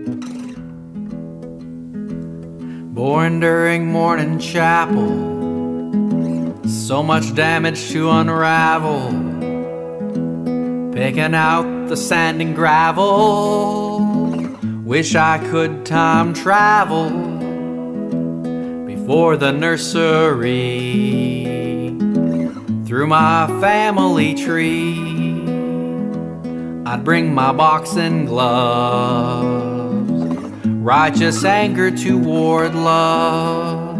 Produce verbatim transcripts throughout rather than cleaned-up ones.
Born during morning chapel, so much damage to unravel, picking out the sand and gravel. Wish I could time travel before the nursery. Through my family tree, I'd bring my boxing gloves, righteous anger toward love.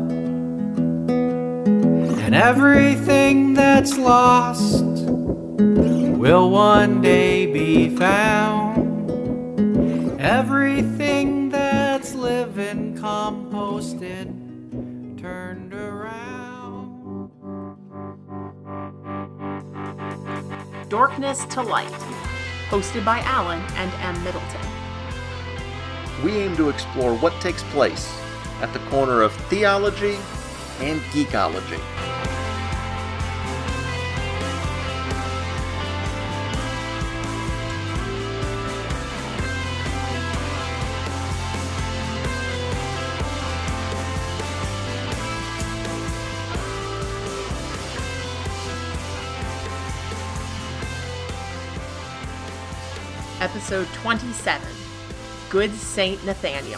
And everything that's lost will one day be found. Everything that's living composted, turned around. Dorkness to Light, hosted by Alan and M. Middleton. We aim to explore what takes place at the corner of theology and geekology. Episode twenty-seven, Good Saint Nathaniel.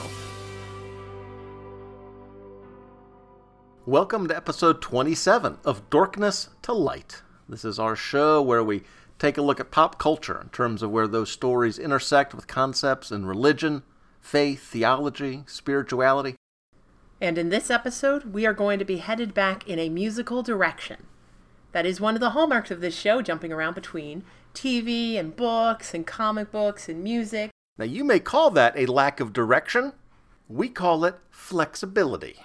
Welcome to episode twenty-seven of Dorkness to Light. This is our show where we take a look at pop culture in terms of where those stories intersect with concepts in religion, faith, theology, spirituality. And in this episode, we are going to be headed back in a musical direction. That is one of the hallmarks of this show, jumping around between T V and books and comic books and music. Now you may call that a lack of direction. We call it flexibility.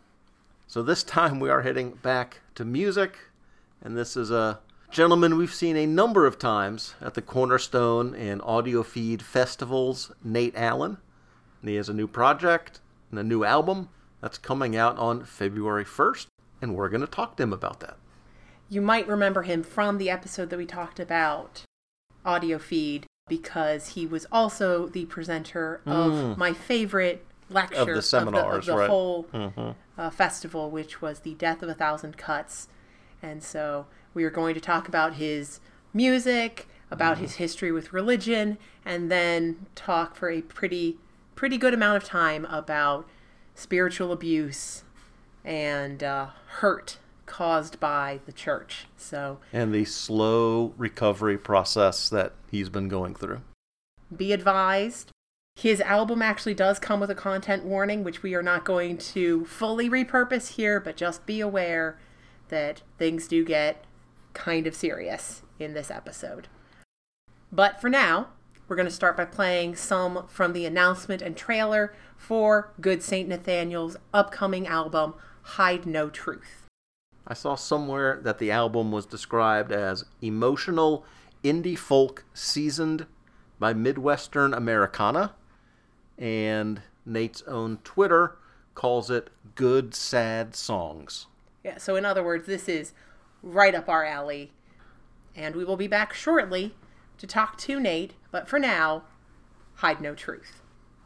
So this time we are heading back to music, and this is a gentleman we've seen a number of times at the Cornerstone and Audio Feed festivals, Nate Allen. And he has a new project and a new album that's coming out on February first, and we're going to talk to him about that. You might remember him from the episode that we talked about Audio Feed, because he was also the presenter of mm. my favorite lecture of the seminars, of the, of the right. whole mm-hmm. uh, festival, which was The Death of a Thousand Cuts. And so we are going to talk about his music, about mm. his history with religion, and then talk for a pretty, pretty good amount of time about spiritual abuse and uh, hurt caused by the church. So, and the slow recovery process that he's been going through. Be advised, his album actually does come with a content warning, which we are not going to fully repurpose here, but just be aware that things do get kind of serious in this episode. But for now, we're going to start by playing some from the announcement and trailer for Good Saint Nathaniel's upcoming album, Hide No Truth. I saw somewhere that the album was described as emotional indie folk seasoned by Midwestern Americana, and Nate's own Twitter calls it good, sad songs. Yeah, so in other words, this is right up our alley, and we will be back shortly to talk to Nate, but for now, Hide No Truth.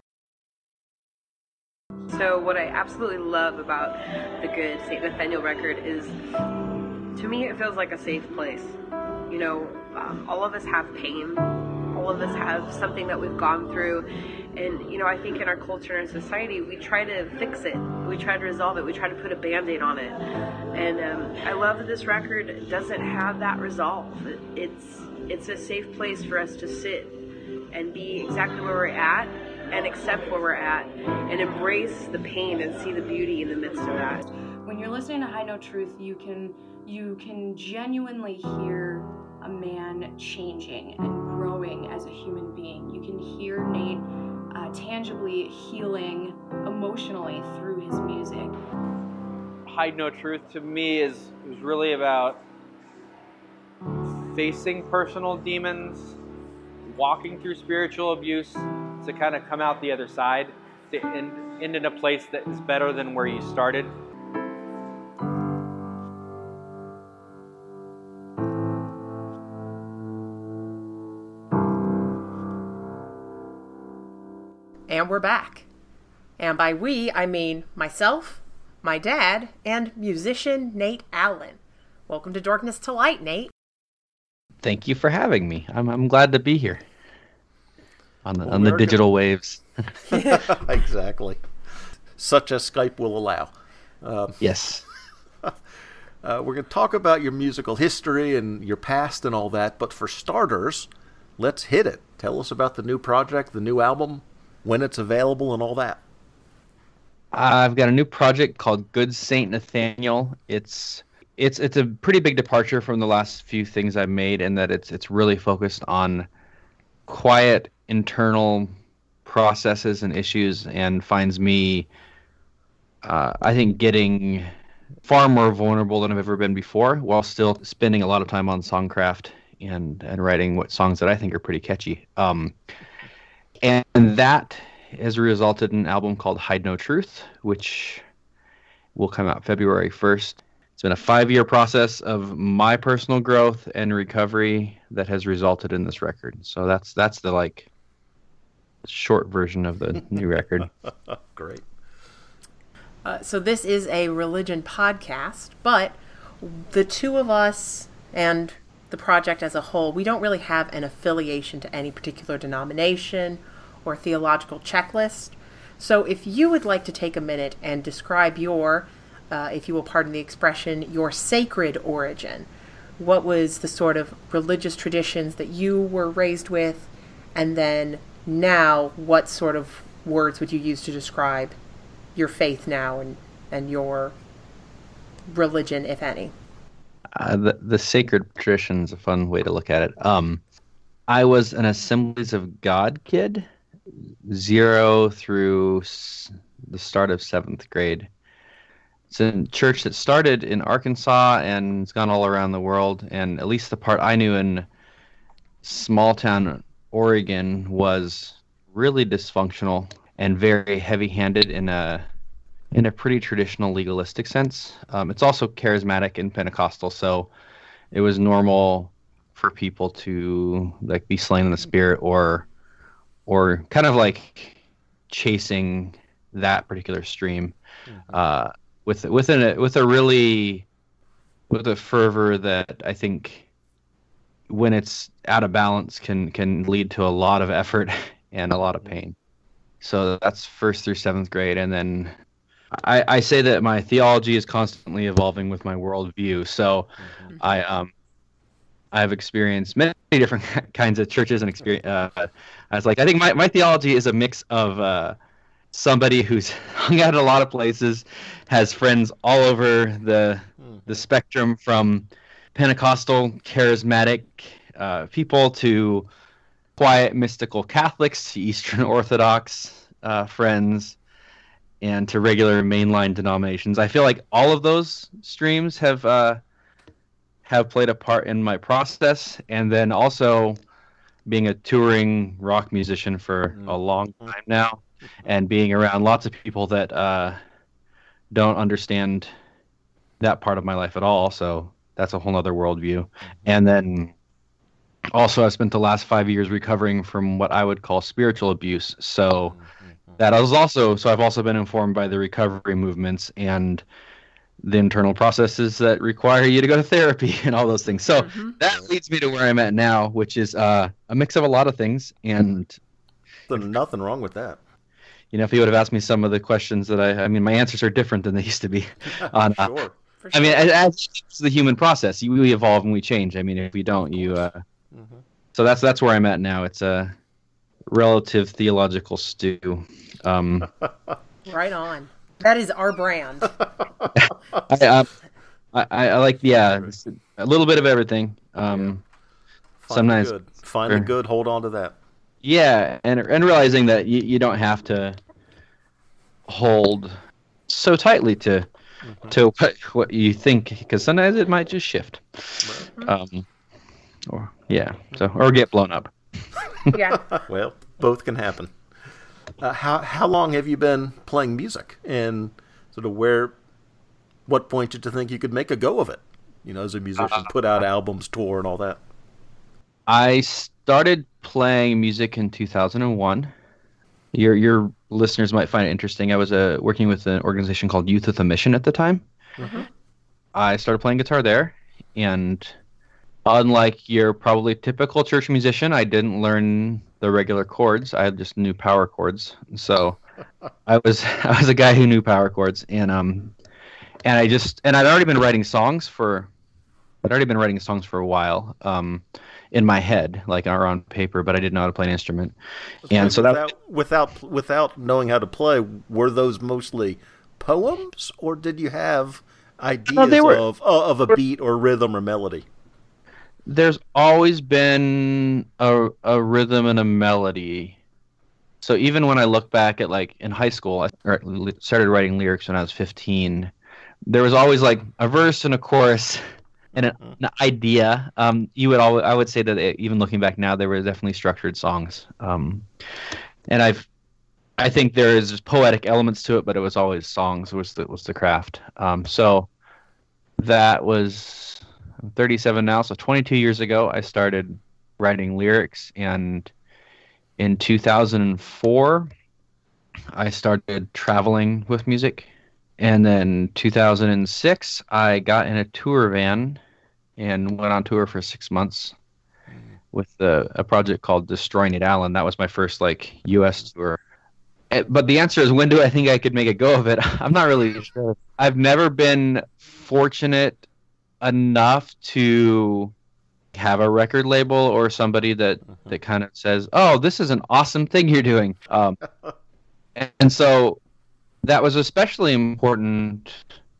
So what I absolutely love about the Good Saint Nathaniel record is, to me, it feels like a safe place. You know, um, all of us have pain. All of us have something that we've gone through. And, you know, I think in our culture and society, we try to fix it. We try to resolve it. We try to put a Band-Aid on it. And um, I love that this record doesn't have that resolve. It's, it's a safe place for us to sit and be exactly where we're at, and accept where we're at, and embrace the pain and see the beauty in the midst of that. When you're listening to Hide No Truth, you can you can genuinely hear a man changing and growing as a human being. You can hear Nate uh, tangibly healing emotionally through his music. Hide No Truth to me is, is really about facing personal demons, walking through spiritual abuse, to kind of come out the other side, to end, end in a place that is better than where you started. And we're back. And by we, I mean myself, my dad, and musician Nate Allen. Welcome to Darkness to Light, Nate. Thank you for having me. I'm I'm glad to be here on the Well, on the we're digital waves. Exactly. Such as Skype will allow. Um, Yes. Uh, we're going to talk about your musical history and your past and all that, but for starters, let's hit it. Tell us about the new project, the new album, when it's available, and all that. I've got a new project called Good Saint Nathaniel. It's it's it's a pretty big departure from the last few things I've made in that it's it's really focused on quiet internal processes and issues, and finds me uh, I think getting far more vulnerable than I've ever been before, while still spending a lot of time on songcraft and and writing what songs that I think are pretty catchy. Um, and that has resulted in an album called Hide No Truth, which will come out February first. It's been a five-year process of my personal growth and recovery that has resulted in this record. So that's that's the like short version of the new record. Great. Uh, so this is a religion podcast, but the two of us and the project as a whole, we don't really have an affiliation to any particular denomination or theological checklist. So if you would like to take a minute and describe your, uh, if you will pardon the expression, your sacred origin, what was the sort of religious traditions that you were raised with, and then now what sort of words would you use to describe your faith now and, and your religion, if any? Uh, the the sacred tradition is a fun way to look at it. Um, I was an Assemblies of God kid, zero through s- the start of seventh grade. It's a church that started in Arkansas and it's gone all around the world. And at least the part I knew in small town Oregon was really dysfunctional and very heavy-handed in a in a pretty traditional legalistic sense. Um, it's also charismatic and Pentecostal, so it was normal for people to like be slain in the spirit or or kind of like chasing that particular stream mm-hmm. uh, with within a with a really with a fervor that I think when it's out of balance can can lead to a lot of effort and a lot of pain. So that's first through seventh grade, and then I, I say that my theology is constantly evolving with my worldview. So mm-hmm. I um I've experienced many different kinds of churches and experience. Uh, I was like, I think my, my theology is a mix of uh, somebody who's hung out at a lot of places, has friends all over the mm-hmm. the spectrum, from Pentecostal charismatic uh, people to quiet mystical Catholics to Eastern Orthodox uh, friends, and to regular mainline denominations. I feel like all of those streams have uh, have played a part in my process, and then also being a touring rock musician for a long time now, and being around lots of people that uh, don't understand that part of my life at all. So that's a whole other worldview. And then also I've spent the last five years recovering from what I would call spiritual abuse. So that I was also, so I've also been informed by the recovery movements and the internal processes that require you to go to therapy and all those things. So mm-hmm. that leads me to where I'm at now, which is uh, a mix of a lot of things. And there's nothing wrong with that. You know, if you would have asked me some of the questions that I, I mean, my answers are different than they used to be. On, uh, sure. For sure. I mean, as it's the human process, you, we evolve and we change. I mean, if we don't, you. Uh, mm-hmm. So that's that's where I'm at now. It's a relative theological stew. Um, right on. That is our brand. I, uh, I, I like, yeah, a little bit of everything. Um, Find sometimes the good. Find the good. Hold on to that. Yeah, and and realizing that you, you don't have to hold so tightly to mm-hmm. to what, what you think, because sometimes it might just shift. Mm-hmm. Um, or yeah, so or get blown up. Yeah. Well, both can happen. Uh, how how long have you been playing music, and sort of where, what point did you think you could make a go of it? You know, as a musician, uh, put out albums, tour, and all that. I started playing music in two thousand one. Your your listeners might find it interesting. I was uh, working with an organization called Youth with a Mission at the time. Mm-hmm. I started playing guitar there, and unlike your probably typical church musician, I didn't learn the regular chords. I just knew power chords. So I was I was a guy who knew power chords, and um and I just and I'd already been writing songs for I'd already been writing songs for a while. Um, in my head, like or on paper, but I didn't know how to play an instrument. And so without, that without without knowing how to play, were those mostly poems, or did you have ideas No, they were- of of a beat or rhythm or melody? there's always been a a rhythm and a melody. So even when I look back at like in high school, I or li- started writing lyrics when I was fifteen. There was always like a verse and a chorus and an, an idea. Um, you would always, I would say that it, even looking back now, there were definitely structured songs. Um, and I've, I think there is just poetic elements to it, but it was always songs was the was the craft. Um, so that was I'm thirty-seven now, so twenty-two years ago, I started writing lyrics, and in two thousand four, I started traveling with music. And then two thousand six, I got in a tour van and went on tour for six months with a, a project called Destroy Nate Allen. That was my first like U S tour. Eh, But the answer is, when do I think I could make a go of it? I'm not really sure. I've never been fortunate enough to have a record label or somebody that, that kind of says, "Oh, this is an awesome thing you're doing." Um, and so that was especially important,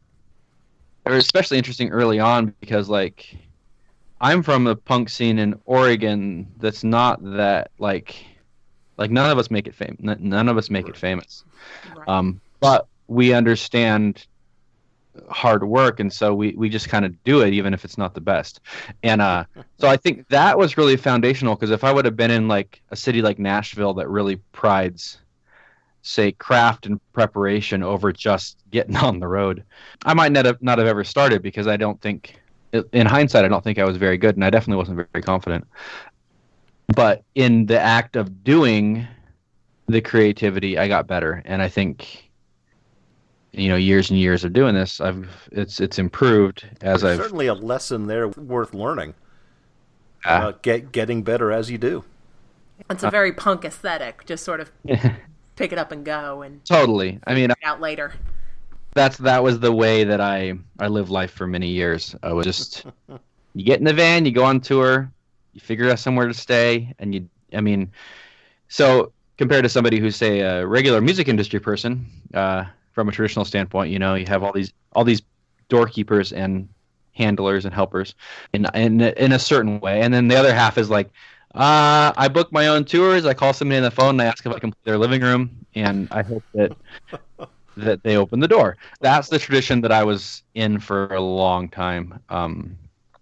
or especially interesting early on, because like I'm from a punk scene in Oregon that's not that like like none of us make it fam- n- none of us make it famous. Right. Um, but we understand hard work, and so we, we just kind of do it even if it's not the best. And uh, so I think that was really foundational, because if I would have been in like a city like Nashville that really prides, say, craft and preparation over just getting on the road, I might not have, not have ever started, because I don't think, in hindsight, I don't think I was very good, and I definitely wasn't very confident. But in the act of doing the creativity, I got better, and I think, you know, years and years of doing this, I've it's it's improved as There's I've certainly a lesson there worth learning. uh, Uh, get getting better as you do. It's a very punk aesthetic. Just sort of pick it up and go and totally. I mean, figure it out later. that's that was the way that I I lived life for many years. I was just you get in the van, you go on tour, you figure out somewhere to stay, and you I mean, so compared to somebody who's, say, a regular music industry person, uh, from a traditional standpoint, you know, you have all these all these doorkeepers and handlers and helpers in in in a certain way, and then the other half is like, uh, I book my own tours. I call somebody on the phone and I ask if I can play their living room, and I hope that that they open the door. That's the tradition that I was in for a long time. Um,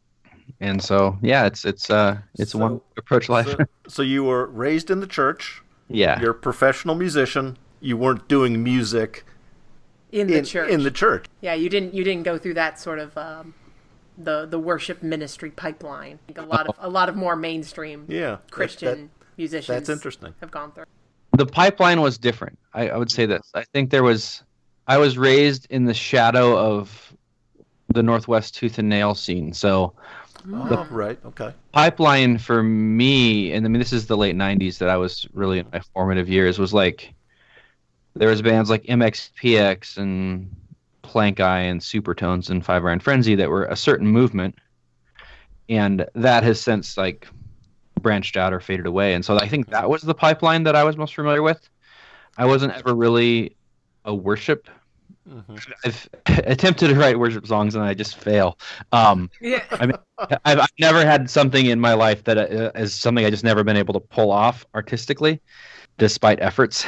and so, yeah, it's it's uh it's So- one way to approach life. So, so you were raised in the church. yeah. You're a professional musician. You weren't doing music In the in, church. in the church. Yeah, you didn't you didn't go through that sort of um, the the worship ministry pipeline. I think a lot of a lot of more mainstream Yeah, that- Christian that- musicians that's interesting. have gone through. The pipeline was different. I, I would say this. I think there was. I was raised in the shadow of the Northwest tooth and nail scene. So Oh, right. Okay. pipeline for me, and I mean this is the late nineties that I was really in my formative years, was like there was bands like M X P X and Plank Eye and Supertones and Five Iron Frenzy that were a certain movement, and that has since like branched out or faded away. And so I think that was the pipeline that I was most familiar with. I wasn't ever really a worship. I've attempted to write worship songs and I just fail. Um, Yeah. I mean, I've, I've never had something in my life that uh, is something I just never been able to pull off artistically, despite efforts.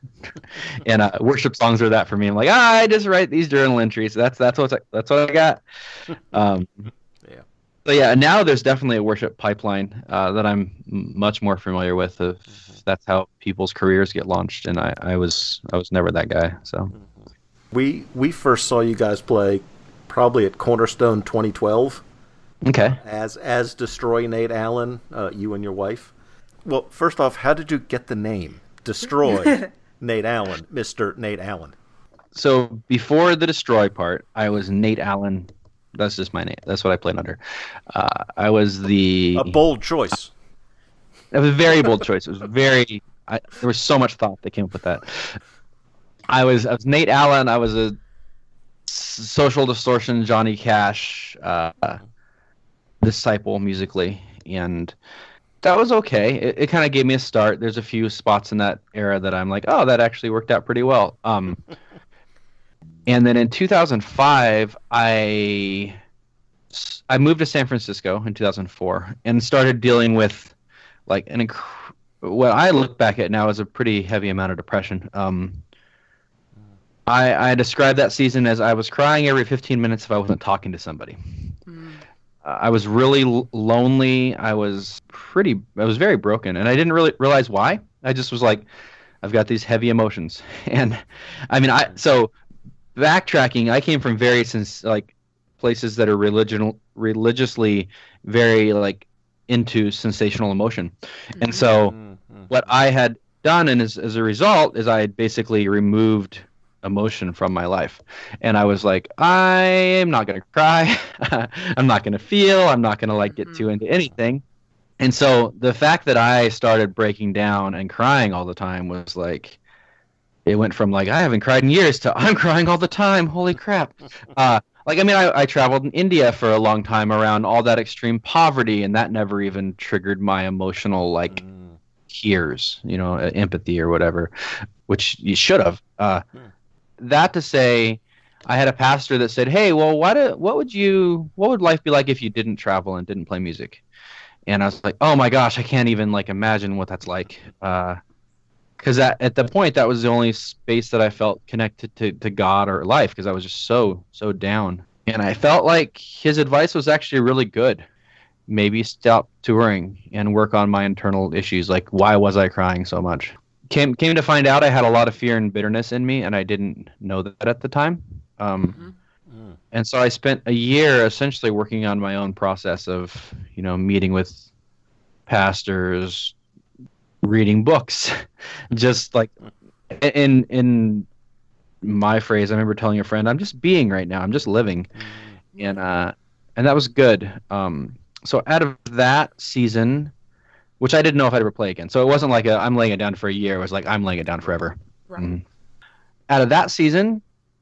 and uh, worship songs are that for me. I'm like, ah, I just write these journal entries. That's that's what that's what I got. Um, Yeah. So yeah, now there's definitely a worship pipeline uh, that I'm m- much more familiar with. Of that's how people's careers get launched, and I, I was I was never that guy. So We we first saw you guys play probably at Cornerstone twenty twelve okay. as as Destroy Nate Allen, uh, you and your wife. Well, first off, how did you get the name destroyed Nate Allen, Mister Nate Allen. So before the destroy part, I was Nate Allen. That's just my name. That's what I played under. Uh, I was the... A bold choice. It was a very bold choice. It was very... I, there was so much thought that came up with that. I was I was Nate Allen. I was a Social Distortion, Johnny Cash uh, disciple musically, and that was okay. It, it kind of gave me a start. There's a few spots in that era that I'm like, oh, that actually worked out pretty well. Um, and then in two thousand five, I I moved to San Francisco in two thousand four and started dealing with like an inc- what I look back at now is a pretty heavy amount of depression. Um, I, I describe that season as I was crying every fifteen minutes if I wasn't talking to somebody. Mm. Uh, I was really l- lonely. I was pretty, I was very broken, and I didn't really realize why. I just was like, I've got these heavy emotions. And I mean, I, so backtracking, I came from various, like, places that are religion, religiously very, like, into sensational emotion. Mm-hmm. And so mm-hmm. what I had done, and as, as a result, is I had basically removed emotion from my life. And I was like, I'm not going to cry. I'm not going to feel. I'm not going to like get too into anything. And so the fact that I started breaking down and crying all the time was like, it went from like, I haven't cried in years to I'm crying all the time. Holy crap. Uh, like, I mean, I, I traveled in India for a long time around all that extreme poverty, and that never even triggered my emotional, like, mm. tears, you know, empathy or whatever, which you should have. Uh, mm. That to say, I had a pastor that said, hey, well, what, do, what would you, what would life be like if you didn't travel and didn't play music? And I was like, oh my gosh, I can't even, like, imagine what that's like. Uh, Because at the point, that was the only space that I felt connected to, to God or life, because I was just so, so down. And I felt like his advice was actually really good. Maybe stop touring and work on my internal issues, like why was I crying so much? Came came to find out I had a lot of fear and bitterness in me, and I didn't know that at the time. Um, mm-hmm. mm. And so I spent a year essentially working on my own process of, you know, meeting with pastors, reading books, just like in in my phrase, I remember telling a friend, I'm just being right now. I'm just living. Mm-hmm. And uh, and that was good. Um, so out of that season, which I didn't know if I'd ever play again. So it wasn't like a, I'm laying it down for a year. It was like, I'm laying it down forever. Right. Mm-hmm. Out of that season,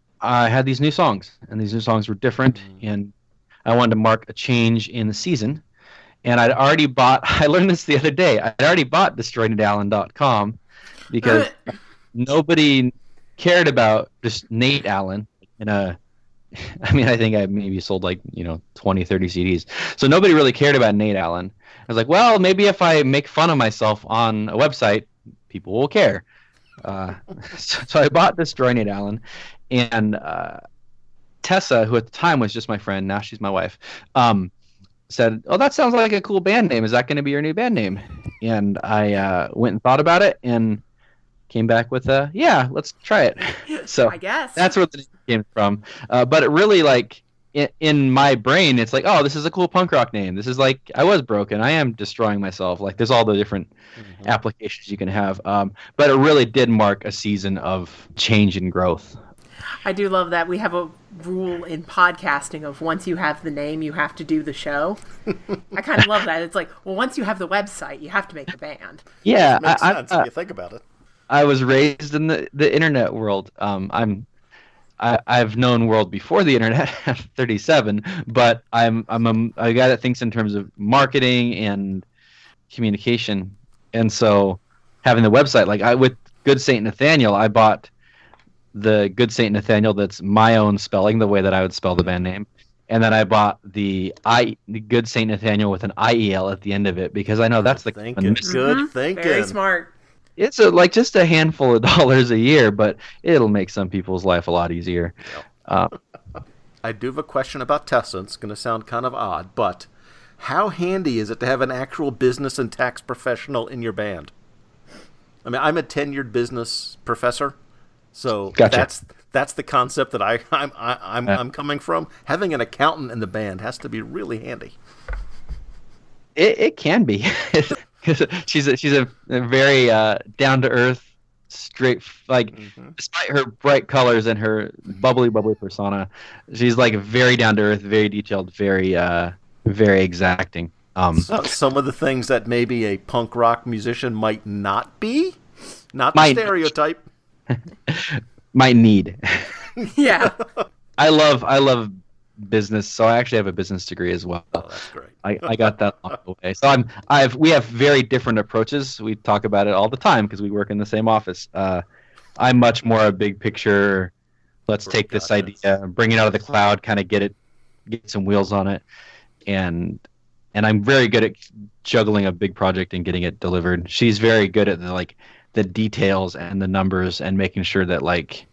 I had these new songs, and these new songs were different. Mm-hmm. And I wanted to mark a change in the season. And I'd already bought, I learned this the other day, I'd already bought destroy nate allen dot com because nobody cared about just Nate Allen. In a, I mean, I think I maybe sold like, you know, twenty, thirty C Ds. So nobody really cared about Nate Allen. I was like, well, maybe if I make fun of myself on a website, people will care. Uh, so, so I bought Destroy Nate Allen. And uh, Tessa, who at the time was just my friend, now she's my wife, um, said, oh, that sounds like a cool band name. Is that going to be your new band name? And I uh, went and thought about it and came back with a, yeah, let's try it. So I guess that's where the name came from. Uh, but it really, like, in, in my brain, it's like, oh, this is a cool punk rock name. This is like, I was broken. I am destroying myself. Like, there's all the different mm-hmm. applications you can have. Um, but it really did mark a season of change and growth. I do love that we have a rule in podcasting of once you have the name, you have to do the show. I kind of love that. It's like, well, once you have the website, you have to make the band. Yeah, it makes I, sense I, if you think about it. I was raised in the, the internet world. Um, I'm I, I've known world before the internet. I'm thirty-seven, but I'm I'm a, a guy that thinks in terms of marketing and communication, and so having the website, like I with Good Saint Nathaniel, I bought the Good Saint Nathaniel that's my own spelling, the way that I would spell the band name. And then I bought the I the Good Saint Nathaniel with an I E L at the end of it, because I know that's the thinking. Good mm-hmm. thinking. Very smart. It's a, like just a handful of dollars a year, but it'll make some people's life a lot easier. Yep. Uh, I do have a question about Tessa. It's going to sound kind of odd, but how handy is it to have an actual business and tax professional in your band? I mean, I'm a tenured business professor. So gotcha. that's that's the concept that I I'm I, I'm yeah. I'm coming from. Having an accountant in the band has to be really handy. It it can be. she's a, she's a, a very uh, down to earth straight, like, Mm-hmm. despite her bright colors and her bubbly, bubbly persona, she's like very down to earth, very detailed, very, uh, very exacting. Um, So, some of the things that maybe a punk rock musician might not be, not the Might- stereotype. might need. Yeah. I love, I love business, so I actually have a business degree as well. Oh, that's great. I, I got that along the way. So I'm I've we have very different approaches. We talk about it all the time because we work in the same office. Uh, I'm much more a big picture. Let's Right, take this gotcha. idea, bring it out of the cloud, kind of get it, get some wheels on it, and and I'm very good at juggling a big project and getting it delivered. She's very good at the like the details and the numbers and making sure that like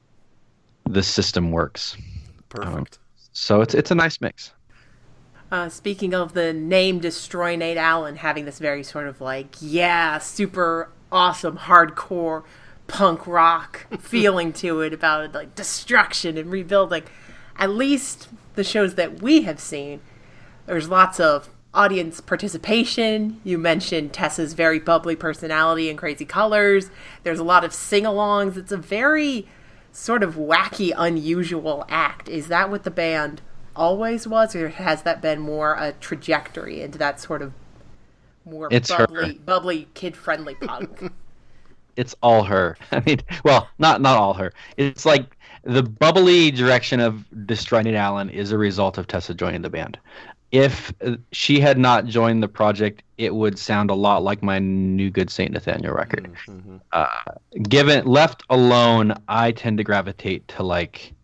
the system works. Perfect. So it's it's a nice mix. Uh, speaking of the name Destroy Nate Allen having this very sort of like, yeah, super awesome, hardcore punk rock feeling to it about like destruction and rebuilding. At least the shows that we have seen, there's lots of audience participation. You mentioned Tessa's very bubbly personality and crazy colors. There's a lot of sing-alongs. It's a very sort of wacky, unusual act. Is that what the band always was, or has that been more a trajectory into that sort of more It's her. bubbly, bubbly, kid-friendly punk? It's all her. I mean, well, not not all her. It's like the bubbly direction of Destroy Nate Allen is a result of Tessa joining the band. If uh, she had not joined the project, it would sound a lot like my New Good Saint Nathaniel record. Mm-hmm. Uh, given left alone, I tend to gravitate to like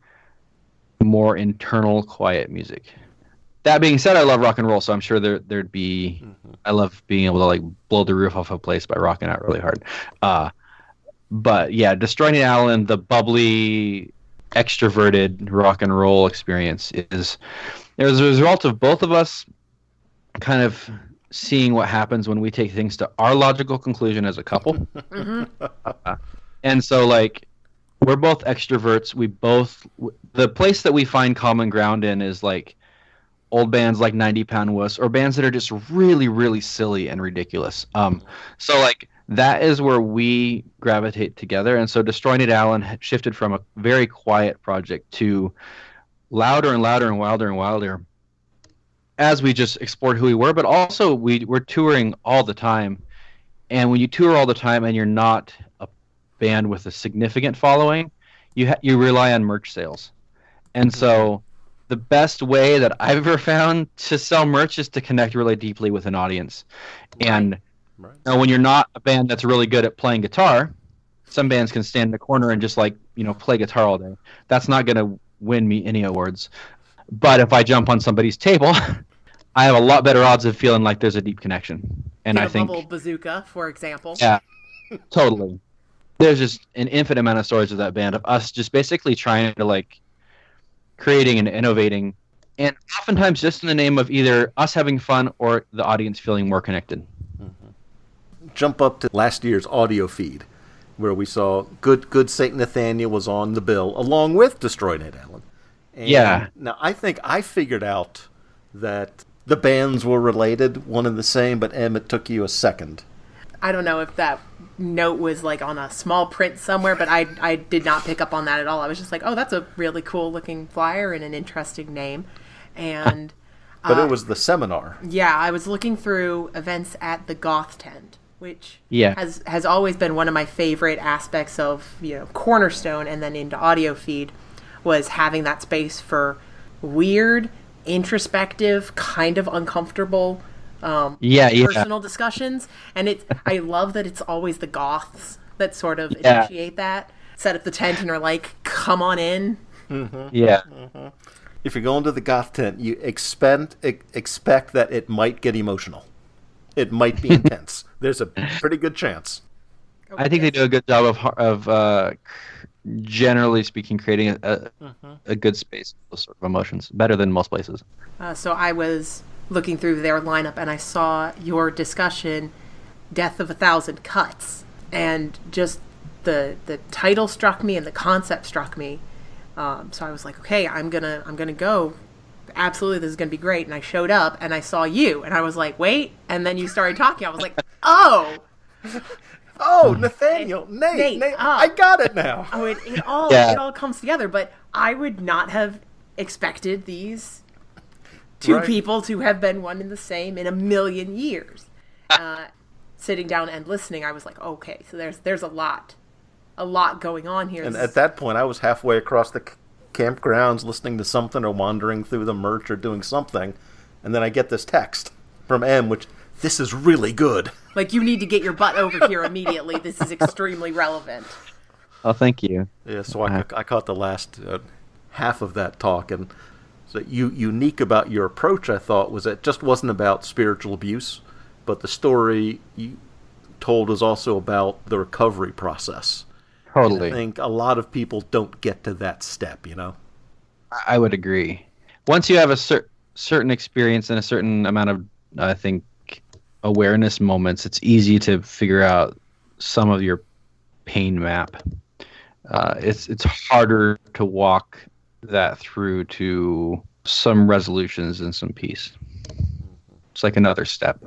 more internal, quiet music. That being said, I love rock and roll, so I'm sure there there'd be. Mm-hmm. I love being able to like blow the roof off a place by rocking out really hard. Uh, but yeah, Destroy Nate Allen, the bubbly, extroverted rock and roll experience is it was a result of both of us kind of seeing what happens when we take things to our logical conclusion as a couple. Uh, and so like we're both extroverts. We both the place that we find common ground in is like old bands like ninety Pound Wuss or bands that are just really, really silly and ridiculous. Um, so like that is where we gravitate together. And so Destroy Nate Allen had shifted from a very quiet project to louder and louder and wilder and wilder as we just explored who we were. But also we we're touring all the time. And when you tour all the time and you're not a band with a significant following, you ha- you rely on merch sales. And so the best way that I've ever found to sell merch is to connect really deeply with an audience. And Right. you know, when you're not a band that's really good at playing guitar, some bands can stand in the corner and just like, you know, play guitar all day. That's not going to win me any awards. But if I jump on somebody's table, I have a lot better odds of feeling like there's a deep connection. And Get I a think Bubble Bazooka, for example. yeah, totally. There's just an infinite amount of stories of that band of us just basically trying to like creating and innovating, and oftentimes just in the name of either us having fun or the audience feeling more connected. Jump up to last year's audio feed, where we saw Good Good Saint Nathaniel was on the bill, along with Destroy Nate Allen. And Yeah. Now, I think I figured out that the bands were related, one and the same, but Em, it took you a second. I don't know if that note was like on a small print somewhere, but I I did not pick up on that at all. I was just like, oh, that's a really cool looking flyer and an interesting name. And But uh, it was the seminar. yeah, I was looking through events at the Goth Tent, which Yeah. has has always been one of my favorite aspects of, you know, Cornerstone and then into audio feed, was having that space for weird, introspective, kind of uncomfortable um Yeah, yeah. personal discussions. And it's I love that it's always the goths that sort of Yeah. initiate that, set up the tent and are like, come on in. Yeah. If you're going to the goth tent, you expect ex- expect that it might get emotional. It might be intense. There's a pretty good chance. I think they do a good job of har- of uh, generally speaking creating a, a, a good space for those sort of emotions, better than most places. Uh, so I was looking through their lineup and I saw your discussion, Death of a Thousand Cuts, and just the the title struck me and the concept struck me. Um, so I was like, okay, I'm gonna I'm gonna go. Absolutely, this is gonna be great. And I showed up and I saw you and I was like, wait. And then you started talking. I was like, oh, Oh, Nathaniel, Nate, Nate, Nate, ah. I got it now. Oh, it, it all Yeah. it all comes together. But I would not have expected these two Right. people to have been one and the same in a million years. Uh, sitting down and listening, I was like, okay, so there's there's a lot, a lot going on here. And This at that point, I was halfway across the c- campgrounds listening to something or wandering through the merch or doing something. And then I get this text from M, which, this is really good. like, you need to get your butt over here immediately. This is extremely relevant. Oh, thank you. Yeah, so I, I caught the last uh, half of that talk. And so you, unique about your approach, I thought, was that it just wasn't about spiritual abuse, but the story you told was also about the recovery process. Totally. I think a lot of people don't get to that step, you know? I would agree. Once you have a cer- certain experience and a certain amount of, I think, awareness moments, it's easy to figure out some of your pain map. Uh, it's it's harder to walk that through to some resolutions and some peace. It's like another step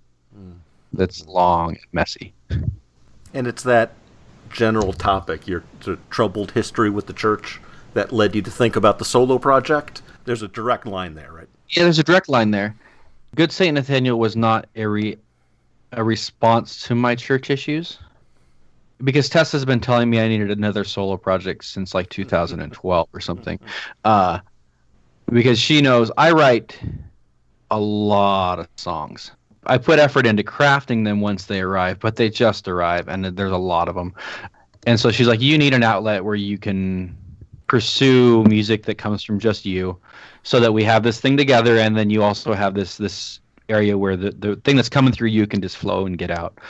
that's long and messy. And it's that general topic, your sort of troubled history with the church, that led you to think about the solo project. There's a direct line there, right? Yeah, there's a direct line there. Good Saint Nathaniel was not a re- a response to my church issues, because Tessa's been telling me I needed another solo project since like two thousand twelve or something. Uh, because she knows I write a lot of songs. I put effort into crafting them once they arrive, but they just arrive, and there's a lot of them. And so she's like, you need an outlet where you can pursue music that comes from just you, so that we have this thing together, and then you also have this this area where the, the thing that's coming through you can just flow and get out.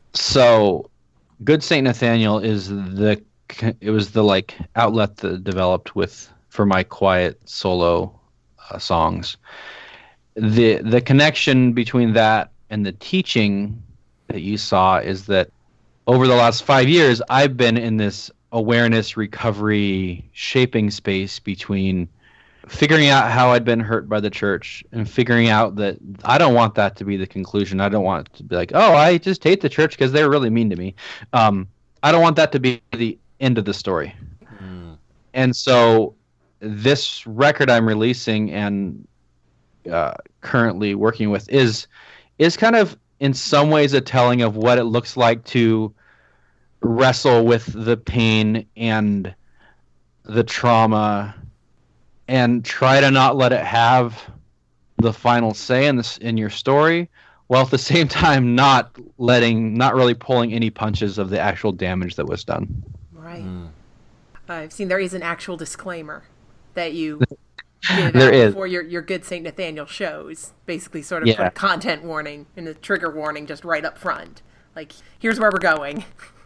So Good Saint Nathaniel is the it was the like outlet that developed with for my quiet solo uh, songs. The the connection between that and the teaching that you saw is that over the last five years, I've been in this awareness recovery shaping space between figuring out how I'd been hurt by the church and figuring out that I don't want that to be the conclusion. I don't want it to be like, oh, I just hate the church because they're really mean to me. Um, I don't want that to be the end of the story. Mm. And so this record I'm releasing and uh, currently working with is is kind of in some ways a telling of what it looks like to wrestle with the pain and the trauma and try to not let it have the final say in this in your story, while at the same time not letting, not really pulling any punches of the actual damage that was done. Right. Mm. I've seen there is an actual disclaimer that you give there out is. before your your Good Saint Nathaniel shows. Basically, sort of Yeah. put a content warning and a trigger warning just right up front. Like, here's where we're going.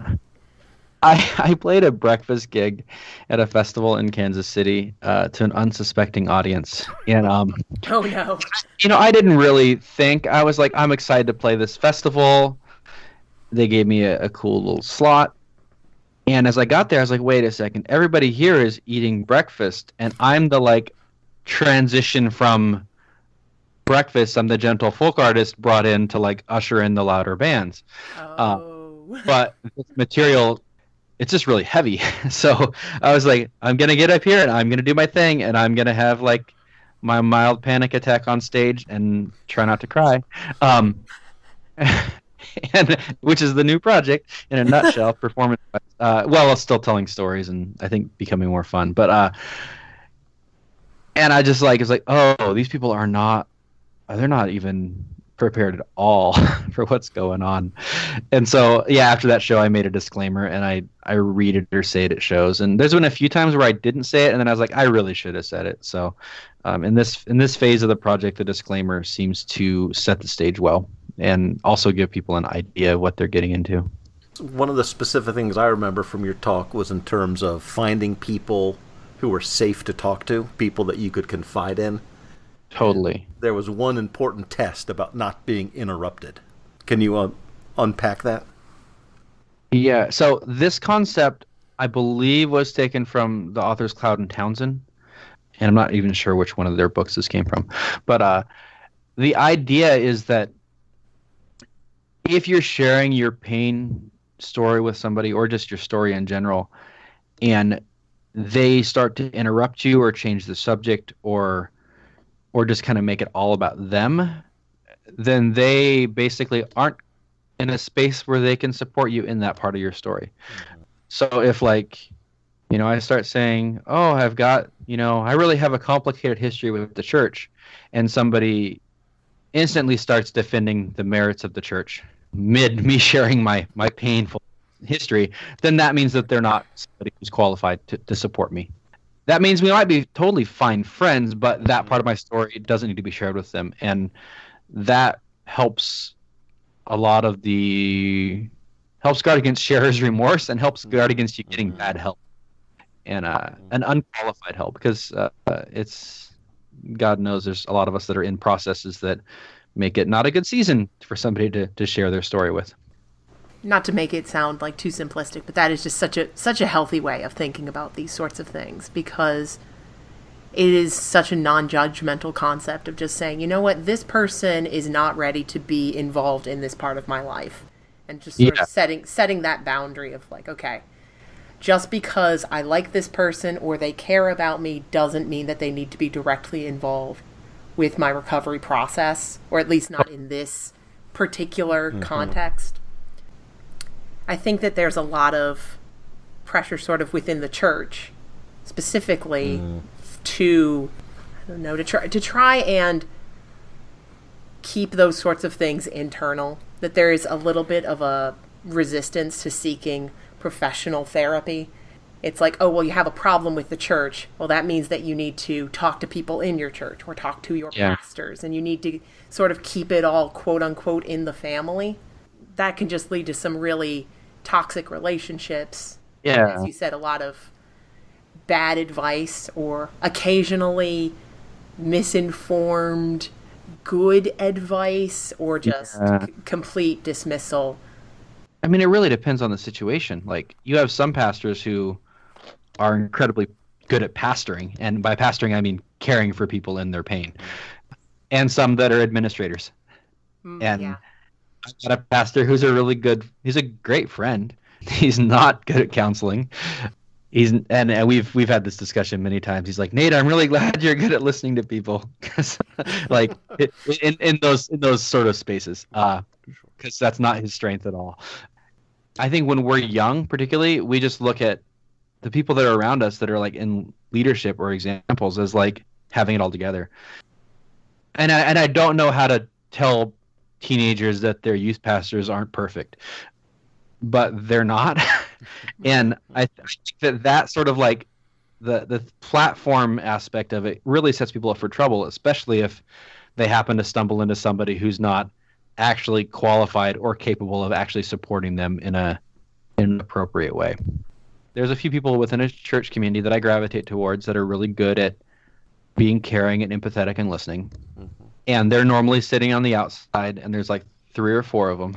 I, I played a breakfast gig at a festival in Kansas City uh, to an unsuspecting audience. And, um, Oh, no. you know, I didn't really think. I was like, I'm excited to play this festival. They gave me a, a cool little slot. And as I got there, I was like, wait a second. Everybody here is eating breakfast. And I'm the, like, transition from breakfast. I'm the gentle folk artist brought in to, like, usher in the louder bands. Oh. Uh, but this material... it's just really heavy. So I was like, I'm going to get up here and I'm going to do my thing and I'm going to have like my mild panic attack on stage and try not to cry. Um, and which is the new project in a nutshell, performance. Uh, well, it's still telling stories and I think becoming more fun. But, uh, and I just like, it's like, oh, these people are not, they're not even prepared at all for what's going on. And so yeah, after that show I made a disclaimer and I I read it or say it at shows, and there's been a few times where I didn't say it and then I was like, I really should have said it. So um, in this in this phase of the project, the disclaimer seems to set the stage well and also give people an idea of what they're getting into. One of the specific things I remember from your talk was in terms of finding people who were safe to talk to, people that you could confide in. Totally. There was one important test about not being interrupted. Can you uh, unpack that? Yeah, so this concept, I believe, was taken from the authors Cloud and Townsend, and I'm not even sure which one of their books this came from. But uh, the idea is that if you're sharing your pain story with somebody, or just your story in general, and they start to interrupt you or change the subject or or just kind of make it all about them, then they basically aren't in a space where they can support you in that part of your story. Mm-hmm. So if, like, you know, I start saying, oh, I've got, you know, I really have a complicated history with the church, and somebody instantly starts defending the merits of the church mid me sharing my, my painful history, then that means that they're not somebody who's qualified to, to support me. That means we might be totally fine friends, but that part of my story doesn't need to be shared with them. And that helps a lot of the, helps guard against sharer's remorse and helps guard against you getting bad help and uh, an unqualified help, because uh, it's, God knows there's a lot of us that are in processes that make it not a good season for somebody to, to share their story with. Not to make it sound like too simplistic, but that is just such a such a healthy way of thinking about these sorts of things, because it is such a non-judgmental concept of just saying, you know what, this person is not ready to be involved in this part of my life, and just sort yeah. of setting setting that boundary of like, okay, just because I like this person or they care about me doesn't mean that they need to be directly involved with my recovery process, or at least not in this particular mm-hmm. context. I think that there's a lot of pressure sort of within the church, specifically mm. to, I don't know, to try, to try and keep those sorts of things internal, that there is a little bit of a resistance to seeking professional therapy. It's like, oh, well, you have a problem with the church. Well, that means that you need to talk to people in your church or talk to your yeah. pastors, and you need to sort of keep it all, quote unquote, in the family. That can just lead to some really toxic relationships. Yeah. As you said, a lot of bad advice or occasionally misinformed good advice, or just yeah. c- complete dismissal. I mean, it really depends on the situation. Like, you have some pastors who are incredibly good at pastoring, and by pastoring I mean caring for people in their pain, and some that are administrators. Mm, and yeah. I've got a pastor who's a really good, he's a great friend. He's not good at counseling. He's and, and we've we've had this discussion many times. He's like, Nate, I'm really glad you're good at listening to people, because like in, in those in those sort of spaces, uh, because that's not his strength at all. I think when we're young, particularly, we just look at the people that are around us that are like in leadership or examples as like having it all together. And I and I don't know how to tell teenagers that their youth pastors aren't perfect, but they're not. And I, th- I think that that sort of like the the platform aspect of it really sets people up for trouble, especially if they happen to stumble into somebody who's not actually qualified or capable of actually supporting them in a in an appropriate way. There's a few people within a church community that I gravitate towards that are really good at being caring and empathetic and listening. Mm-hmm. And they're normally sitting on the outside, and there's like three or four of them.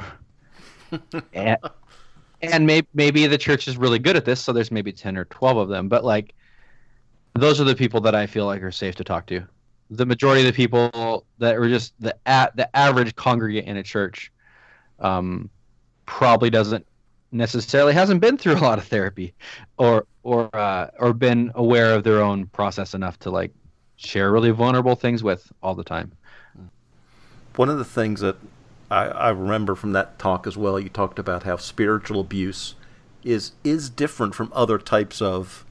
and and maybe, maybe the church is really good at this, so there's maybe ten or twelve of them. But like, those are the people that I feel like are safe to talk to. The majority of the people that are just the at the average congregant in a church um, probably doesn't necessarily hasn't been through a lot of therapy, or or uh, or been aware of their own process enough to like share really vulnerable things with all the time. One of the things that I, I remember from that talk as well, you talked about how spiritual abuse is is different from other types of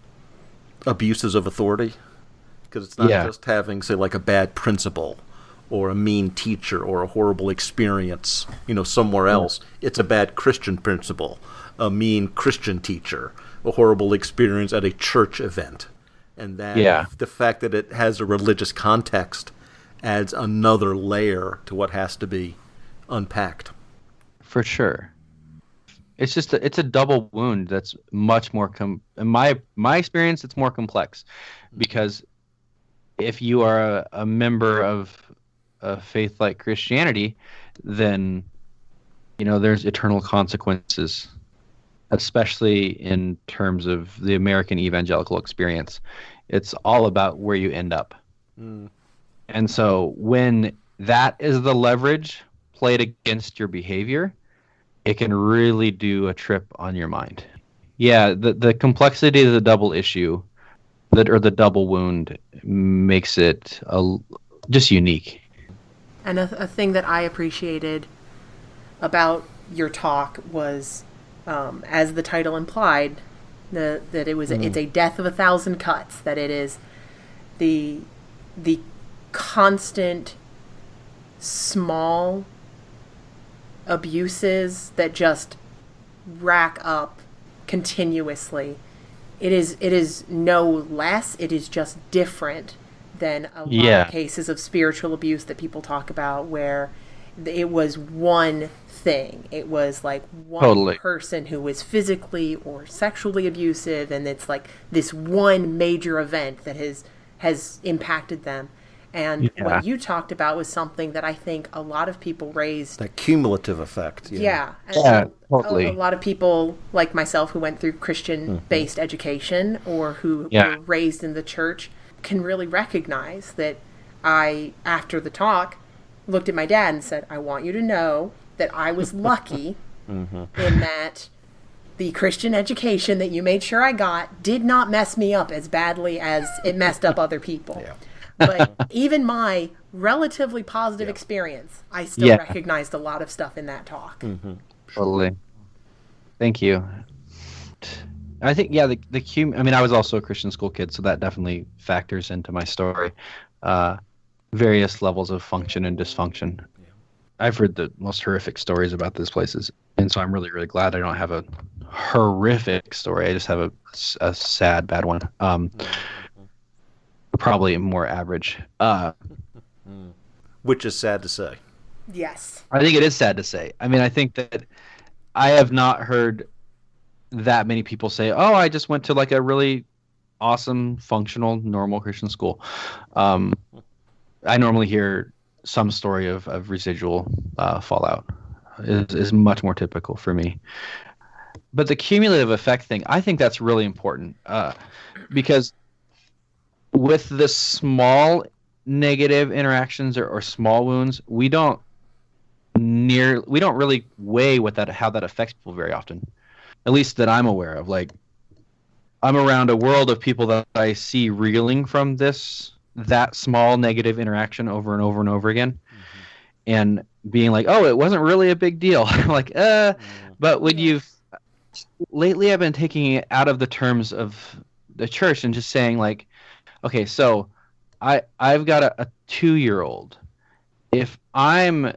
abuses of authority. Because it's not yeah. just having, say, like a bad principal or a mean teacher or a horrible experience, you know, somewhere else. It's a bad Christian principal, a mean Christian teacher, a horrible experience at a church event. And that yeah. the fact that it has a religious context adds another layer to what has to be unpacked. For sure. It's just a, it's a double wound that's much more com- in my my experience it's more complex, because if you are a, a member of a faith like Christianity, then you know there's eternal consequences, especially in terms of the American evangelical experience. It's all about where you end up. Mm. And so when that is the leverage played against your behavior, it can really do a trip on your mind. Yeah, the the complexity of the double issue, that or the double wound, makes it a, just unique. And a, a thing that I appreciated about your talk was, um, as the title implied, the, that it was mm. it's a death of a thousand cuts. That it is the the constant small abuses that just rack up continuously. It is it is no less. It is just different than a lot yeah. of cases of spiritual abuse that people talk about, where it was one thing. It was like one totally. person who was physically or sexually abusive, and it's like this one major event that has has impacted them. And yeah. what you talked about was something that I think a lot of people raised. That cumulative effect. Yeah. Yeah, yeah totally. A, a lot of people like myself who went through Christian-based mm-hmm. education or who yeah. were raised in the church can really recognize that I, after the talk, looked at my dad and said, I want you to know that I was lucky mm-hmm. in that the Christian education that you made sure I got did not mess me up as badly as it messed up other people. Yeah. But even my relatively positive yeah. experience, I still yeah. recognized a lot of stuff in that talk. Mm-hmm. Totally. Thank you. I think, yeah, the, the cum- I mean, I was also a Christian school kid, so that definitely factors into my story. Uh, various levels of function and dysfunction. Yeah. I've heard the most horrific stories about these places, and so I'm really, really glad I don't have a horrific story. I just have a, a sad, bad one. Um, mm-hmm. Probably more average. Uh, Which is sad to say. Yes. I think it is sad to say. I mean, I think that I have not heard that many people say, oh, I just went to like a really awesome, functional, normal Christian school. Um, I normally hear some story of, of residual uh, fallout is, is much more typical for me. But the cumulative effect thing, I think that's really important uh, because with the small negative interactions or, or small wounds, we don't near we don't really weigh what that how that affects people very often. At least that I'm aware of. Like, I'm around a world of people that I see reeling from this, that small negative interaction over and over and over again. Mm-hmm. And being like, oh, it wasn't really a big deal. like, uh, mm-hmm. But when you've, lately I've been taking it out of the terms of the church and just saying like, okay, so I, I've got a, a two-year-old. If I'm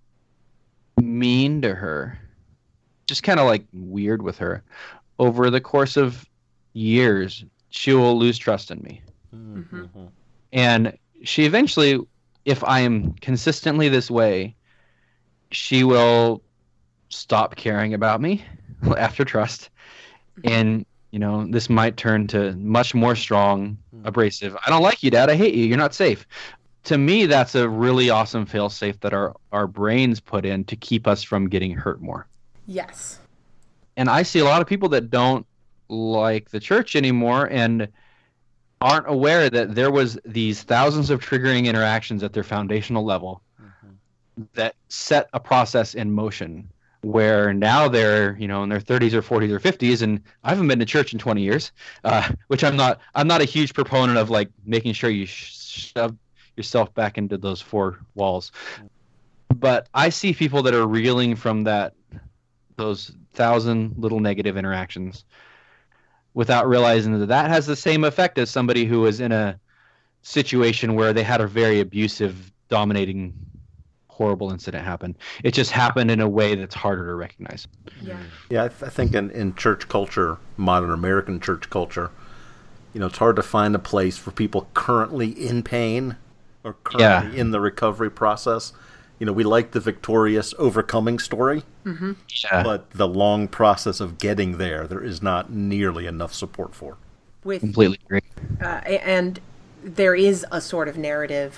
mean to her, just kind of like weird with her, over the course of years, she will lose trust in me. Mm-hmm. And she eventually, if I am consistently this way, she will stop caring about me after trust. And, you know, this might turn to much more strong, abrasive, I don't like you, Dad, I hate you, you're not safe. To me, that's a really awesome fail-safe that our, our brains put in to keep us from getting hurt more. Yes. And I see a lot of people that don't like the church anymore and aren't aware that there was these thousands of triggering interactions at their foundational level mm-hmm. that set a process in motion where now they're, you know, in their thirties or forties or fifties, and I haven't been to church in twenty years, uh, which I'm not, I'm not a huge proponent of, like, making sure you shove yourself back into those four walls. But I see people that are reeling from that, those thousand little negative interactions without realizing that that has the same effect as somebody who was in a situation where they had a very abusive, dominating, horrible incident happen. It just happened in a way that's harder to recognize. Yeah, yeah. I, th- I think in, in church culture, modern American church culture, you know, it's hard to find a place for people currently in pain or currently yeah. in the recovery process. You know, we like the victorious overcoming story, mm-hmm. yeah. but the long process of getting there, there is not nearly enough support for. With, Completely agree. Uh, and there is a sort of narrative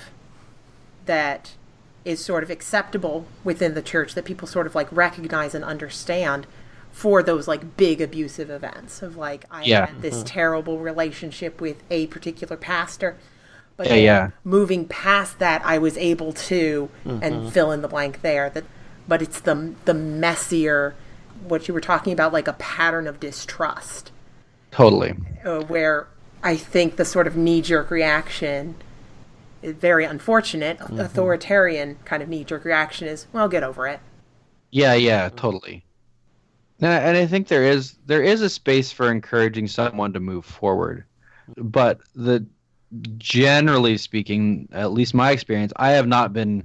that is sort of acceptable within the church that people sort of like recognize and understand for those like big abusive events of like, I yeah. had this mm-hmm. terrible relationship with a particular pastor. But yeah, yeah. moving past that, I was able to, mm-hmm. and fill in the blank there, that but it's the the messier, what you were talking about, like a pattern of distrust. Totally. Uh, where I think the sort of knee-jerk reaction is very unfortunate. Mm-hmm. Authoritarian kind of knee-jerk reaction is, well, get over it. Yeah, yeah, totally. And I, and I think there is there is a space for encouraging someone to move forward, but the generally speaking, at least my experience, I have not been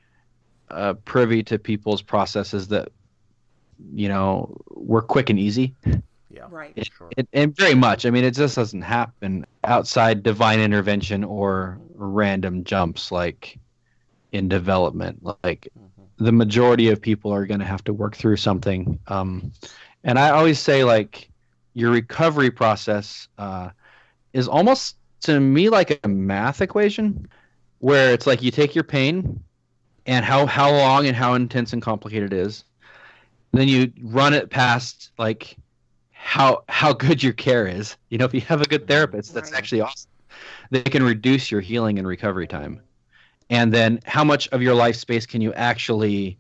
uh, privy to people's processes that, you know, were quick and easy. Yeah, right. It, sure. it, and very much. I mean, it just doesn't happen outside divine intervention or random jumps like in development. Like mm-hmm. the majority of people are going to have to work through something. Um, and I always say, like, your recovery process uh, is almost to me like a math equation, where it's like you take your pain and how how long and how intense and complicated it is, then you run it past like how how good your care is. You know, if you have a good therapist, that's right. actually awesome. They can reduce your healing and recovery time. And then how much of your life space can you actually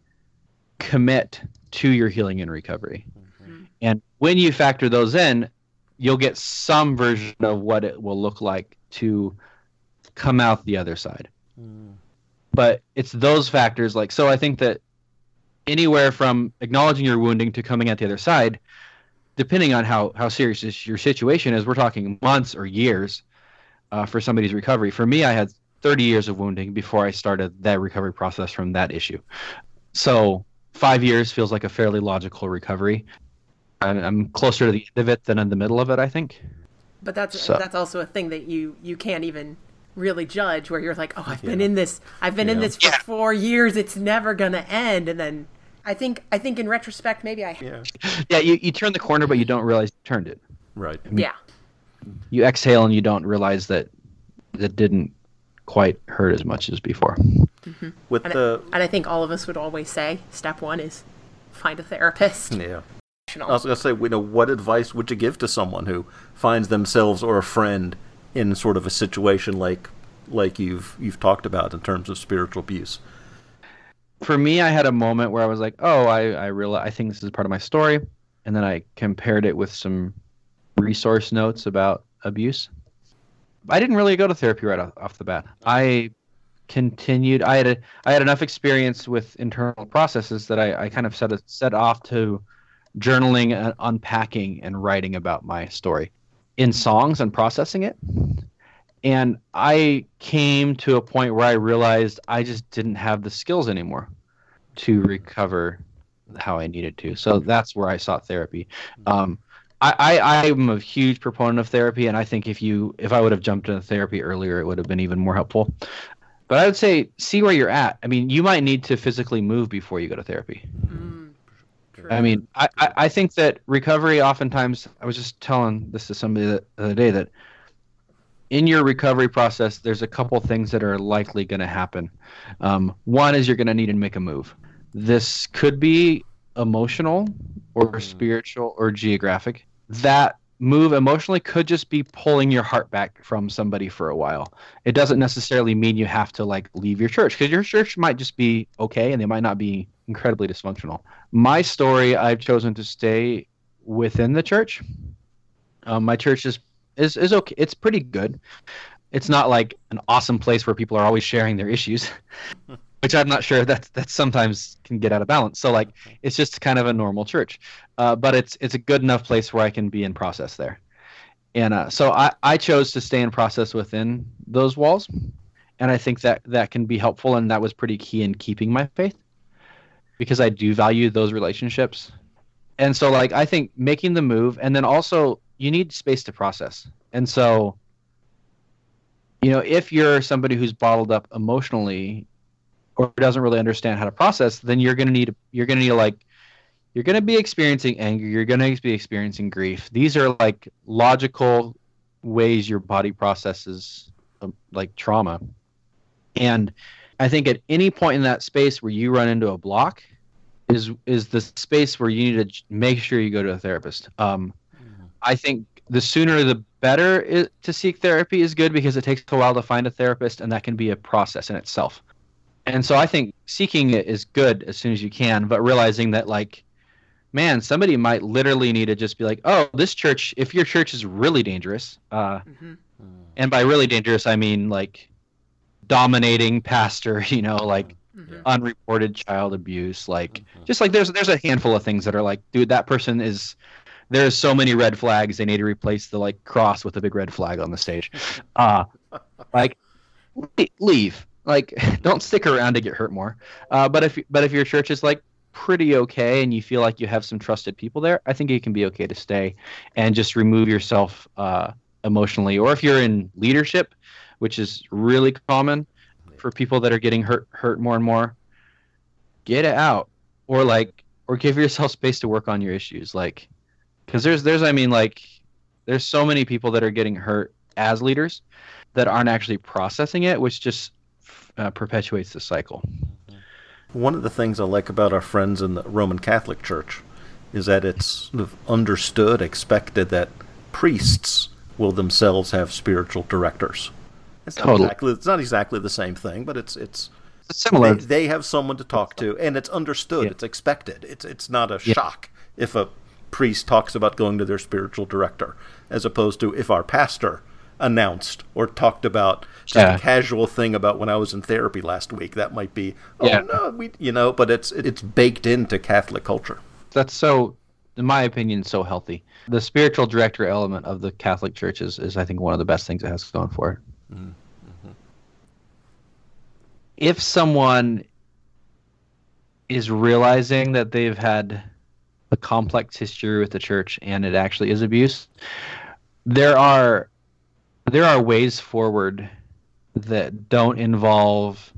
commit to your healing and recovery? Mm-hmm. And when you factor those in, you'll get some version of what it will look like to come out the other side. Mm. But it's those factors, like, so I think that anywhere from acknowledging your wounding to coming out the other side, depending on how, how serious your situation is, we're talking months or years uh, for somebody's recovery. For me, I had thirty years of wounding before I started that recovery process from that issue. So five years feels like a fairly logical recovery. I'm, I'm closer to the end of it than in the middle of it, I think. But that's so. that's also a thing that you, you can't even really judge, where you're like, oh, I've yeah. been in this, I've been yeah. in this for yeah. four years. It's never gonna end. And then I think I think in retrospect, maybe I yeah yeah you you turn the corner, but you don't realize you turned it. Right. I mean, yeah. You exhale and you don't realize that that didn't quite hurt as much as before. Mm-hmm. With and the I, and I think all of us would always say, step one is find a therapist. Yeah. I was going to say, you know, what advice would you give to someone who finds themselves or a friend in sort of a situation like like you've you've talked about in terms of spiritual abuse? For me, I had a moment where I was like, oh, I, I realize I think this is part of my story. And then I compared it with some resource notes about abuse. I didn't really go to therapy right off, off the bat. I continued. I had a, I had enough experience with internal processes that I, I kind of set a, set off to journaling and unpacking and writing about my story in songs and processing it. And I came to a point where I realized I just didn't have the skills anymore to recover how I needed to. So that's where I sought therapy. Um, I, I, I'm a huge proponent of therapy, and I think if you if I would have jumped into therapy earlier, it would have been even more helpful. But I would say see where you're at. I mean, you might need to physically move before you go to therapy. Mm, I mean, I, I, I think that recovery oftentimes, I was just telling this to somebody the other day, that in your recovery process, there's a couple things that are likely going to happen. Um, one is you're going to need to make a move. This could be emotional or spiritual or geographic. That move emotionally could just be pulling your heart back from somebody for a while. It doesn't necessarily mean you have to like leave your church, because your church might just be okay and they might not be incredibly dysfunctional. My story, I've chosen to stay within the church. Um, my church is, is is okay. It's pretty good. It's not like an awesome place where people are always sharing their issues, which I'm not sure that that sometimes can get out of balance. So like, it's just kind of a normal church, uh, but it's it's a good enough place where I can be in process there. And uh, so I, I chose to stay in process within those walls, and I think that that can be helpful, and that was pretty key in keeping my faith, because I do value those relationships. And so like, I think making the move, and then also you need space to process. And so, you know, if you're somebody who's bottled up emotionally or doesn't really understand how to process, then you're going to need, you're going to need like, you're going to be experiencing anger. You're going to be experiencing grief. These are like logical ways your body processes um, like trauma. And I think at any point in that space where you run into a block is, is the space where you need to make sure you go to a therapist. Um, mm-hmm. I think the sooner the better it, to seek therapy is good, because it takes a while to find a therapist, and that can be a process in itself. And so I think seeking it is good as soon as you can, but realizing that, like, man, somebody might literally need to just be like, oh, this church, if your church is really dangerous, uh, Mm-hmm. and by really dangerous, I mean, like, dominating pastor, you know, like, Mm-hmm. unreported child abuse, like, just like there's there's a handful of things that are like, dude, that person is, there's so many red flags, they need to replace the, like, cross with a big red flag on the stage. Uh, like, leave. Like, don't stick around to get hurt more. Uh, but if but if your church is, like, pretty okay and you feel like you have some trusted people there, I think it can be okay to stay and just remove yourself uh, emotionally. Or if you're in leadership, which is really common for people that are getting hurt hurt more and more, get it out. Or, like, or give yourself space to work on your issues. Like, because there's there's I mean, like, there's so many people that are getting hurt as leaders that aren't actually processing it, which just uh, perpetuates the cycle. One of the things I like about our friends in the Roman Catholic Church is that it's sort of understood, expected that priests will themselves have spiritual directors. It's not Totally. exactly, it's not exactly the same thing, but it's it's It's similar. They, they have someone to talk to, and it's understood. Yeah. It's expected. It's it's not a Yeah. shock if a priest talks about going to their spiritual director, as opposed to if our pastor announced or talked about just Yeah. a casual thing about when I was in therapy last week. That might be, oh Yeah. no, we, you know, but it's it's baked into Catholic culture. That's so, in my opinion, so healthy. The spiritual director element of the Catholic Church is, is I think, one of the best things it has going for it. Mm-hmm. If someone is realizing that they've had a complex history with the church and it actually is abuse, there are there are ways forward that don't involve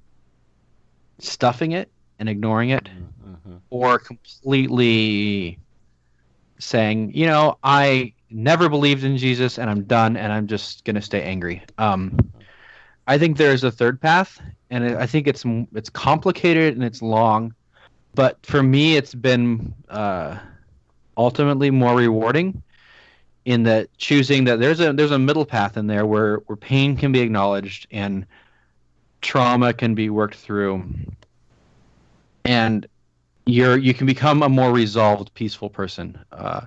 stuffing it and ignoring it, Mm-hmm. or completely saying, you know, I never believed in Jesus and I'm done and I'm just going to stay angry. Um, I think there's a third path, and I think it's it's complicated and it's long, but for me it's been uh, ultimately more rewarding in that choosing that there's a there's a middle path in there where, where pain can be acknowledged and trauma can be worked through, and you're you can become a more resolved, peaceful person. Uh,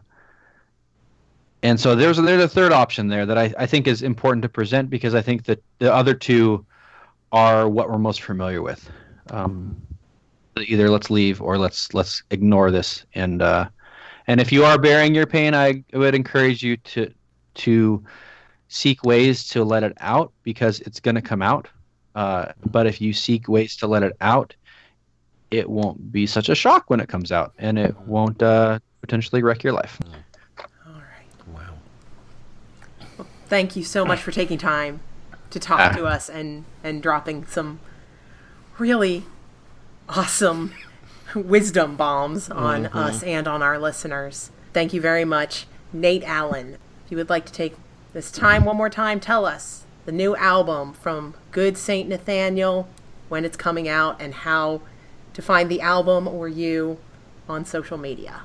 and so there's there's a third option there that I, I think is important to present, because I think that the other two are what we're most familiar with. Um, either let's leave or let's let's ignore this. And uh, and if you are bearing your pain, I would encourage you to to seek ways to let it out, because it's going to come out. Uh, but if you seek ways to let it out, it won't be such a shock when it comes out, and it won't uh, potentially wreck your life. All right. Wow. Well, thank you so much for taking time to talk Ah. to us and, and dropping some really awesome wisdom bombs on us and on our listeners. Thank you very much, Nate Allen. If you would like to take this time one more time, tell us the new album from Good Saint Nathaniel, when it's coming out, and how to find the album or you on social media.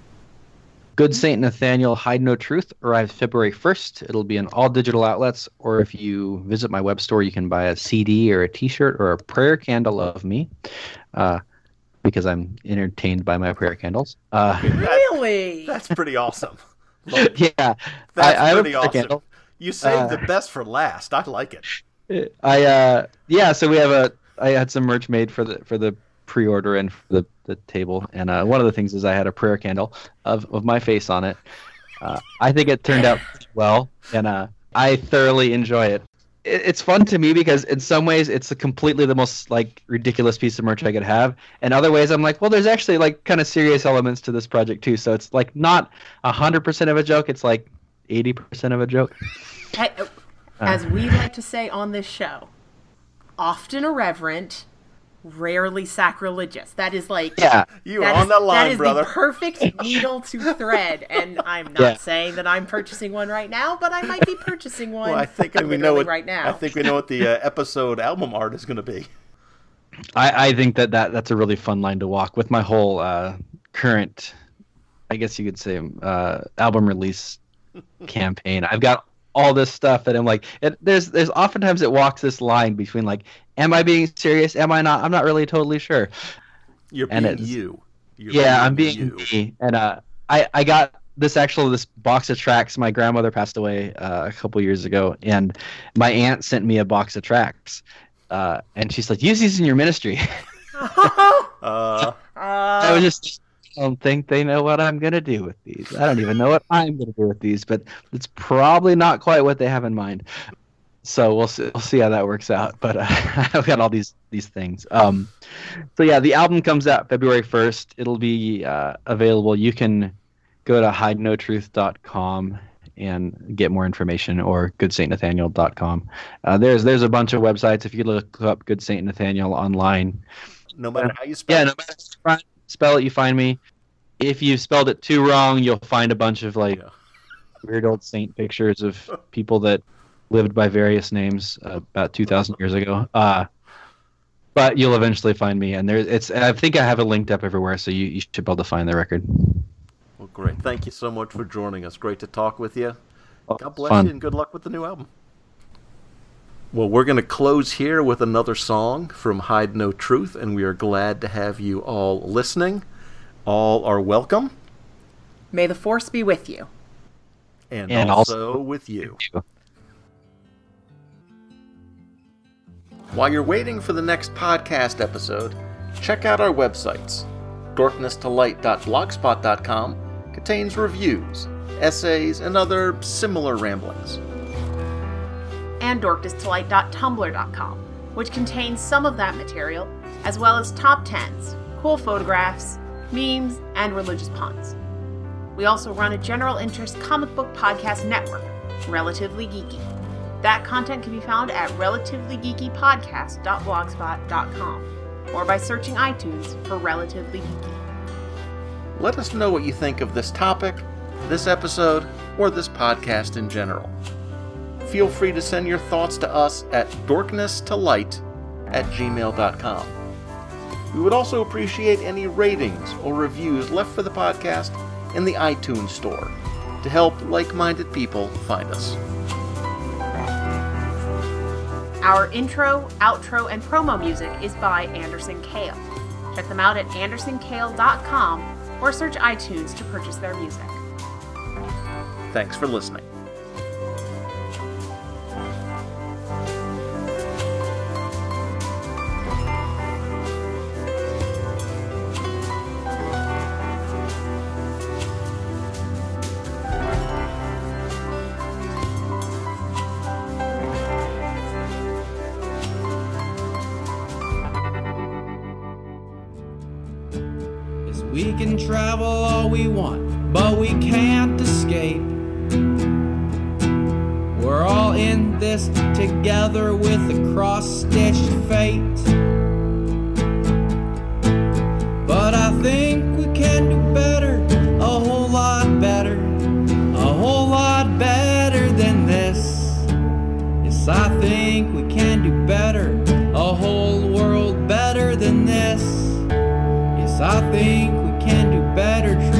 Good Saint Nathaniel, Hide No Truth arrives February first. It'll be in all digital outlets, or if you visit my web store, you can buy a C D or a T-shirt or a prayer candle of me, uh, because I'm entertained by my prayer candles. Uh, Really? That's pretty awesome. Look, yeah, that's I, I have a pretty prayer awesome. candle. You saved Uh, the best for last. I like it. I uh yeah, so we have a I had some merch made for the for the pre-order and for the, the table, and uh, one of the things is I had a prayer candle of, of my face on it. Uh, I think it turned out pretty well, and uh, I thoroughly enjoy it. it. It's fun to me because in some ways it's a completely the most like ridiculous piece of merch I could have, and other ways I'm like, well, there's actually like kind of serious elements to this project too. So it's like not a hundred percent of a joke. It's like eighty percent of a joke. Hey, uh, As we like to say on this show, often irreverent, rarely sacrilegious. That is like Yeah. You that are on is- that line, that is brother. the perfect needle to thread. And I'm not Yeah. saying that I'm purchasing one right now, but I might be purchasing one. Well, I think we know literally what right now. I think we know what the uh, episode album art is going to be. I, I think that, that that's a really fun line to walk with my whole uh, current, I guess you could say, uh, album release campaign. I've got all this stuff that I'm like, it, there's there's oftentimes it walks this line between like, am I being serious? Am I not? I'm not really totally sure. You're and being you. You're yeah, I'm being you. me. And uh, I I got this actual this box of tracks. My grandmother passed away uh, a couple years ago, and my aunt sent me a box of tracks, uh, and she's like, use these in your ministry. uh, I was just. I don't think they know what I'm going to do with these. I don't even know what I'm going to do with these, but it's probably not quite what they have in mind. So we'll see, we'll see how that works out. But uh, I've got all these these things. Um, so yeah, the album comes out February first. It'll be uh, available. You can go to hide no truth dot com and get more information, or good saint nathaniel dot com. Uh, there's there's a bunch of websites. If you look up Good Saint Nathaniel online. No matter how you spell yeah, it. no matter how you spell it, you find me. If you spelled it too wrong, you'll find a bunch of like Yeah. weird old saint pictures of people that lived by various names uh, about two thousand years ago. Uh, but you'll eventually find me, and there it's. I think I have it linked up everywhere, so you, you should be able to find the record. Well, great. Thank you so much for joining us. Great to talk with you. Oh, God bless fun. you, and good luck with the new album. Well, we're going to close here with another song from Hide No Truth, and we are glad to have you all listening. All are welcome. May the force be with you. And, And also, also with you. While you're waiting for the next podcast episode, check out our websites. darkness to light dot blogspot dot com contains reviews, essays, and other similar ramblings. And darkness to light dot tumblr dot com, which contains some of that material, as well as top tens, cool photographs, memes, and religious puns. We also run a general interest comic book podcast network, Relatively Geeky. That content can be found at relatively geeky podcast dot blogspot dot com or by searching iTunes for Relatively Geeky. Let us know what you think of this topic, this episode, or this podcast in general. Feel free to send your thoughts to us at darkness to light at gmail dot com. We would also appreciate any ratings or reviews left for the podcast in the iTunes store to help like-minded people find us. Our intro, outro, and promo music is by Anderson Kale. Check them out at anderson kale dot com or search iTunes to purchase their music. Thanks for listening. We can travel all we want, but we can't escape. We're all in this together with a cross-stitched fate. But I think we can do better, a whole lot better, a whole lot better than this. Yes, I think we can do better, a whole world better than this. Yes, I think we can do better.